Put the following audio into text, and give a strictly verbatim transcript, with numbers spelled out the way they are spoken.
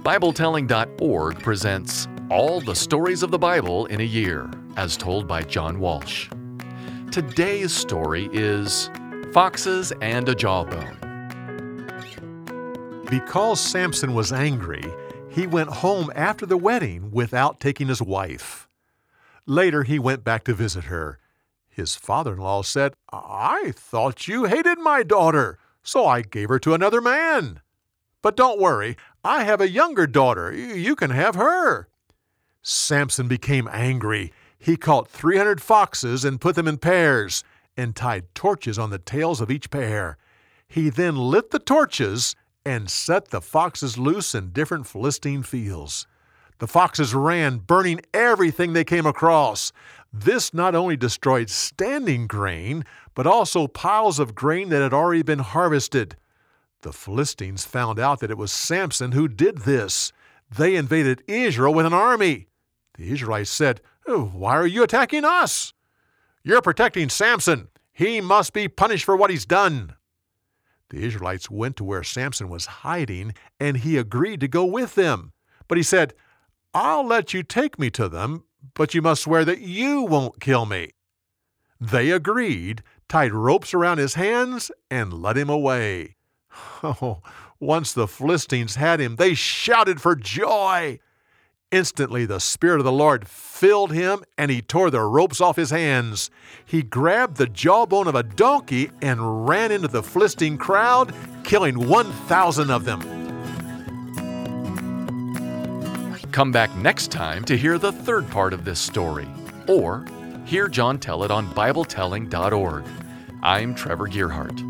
Bible Telling dot org presents All the Stories of the Bible in a Year, as told by John Walsh. Today's story is Foxes and a Jawbone. Because Samson was angry, he went home after the wedding without taking his wife. Later, he went back to visit her. His father-in-law said, "I thought you hated my daughter, so I gave her to another man. But don't worry, I have a younger daughter. You can have her." Samson became angry. He caught three hundred foxes and put them in pairs and tied torches on the tails of each pair. He then lit the torches and set the foxes loose in different Philistine fields. The foxes ran, burning everything they came across. This not only destroyed standing grain, but also piles of grain that had already been harvested. The Philistines found out that it was Samson who did this. They invaded Israel with an army. The Israelites said, "Oh, why are you attacking us?" "You're protecting Samson. He must be punished for what he's done." The Israelites went to where Samson was hiding, and he agreed to go with them. But he said, "I'll let you take me to them, but you must swear that you won't kill me." They agreed, tied ropes around his hands, and led him away. Oh, once the Philistines had him, they shouted for joy. Instantly, the Spirit of the Lord filled him, and he tore the ropes off his hands. He grabbed the jawbone of a donkey and ran into the Philistine crowd, killing one thousand of them. Come back next time to hear the third part of this story, or hear John tell it on Bible Telling dot org. I'm Trevor Gearhart.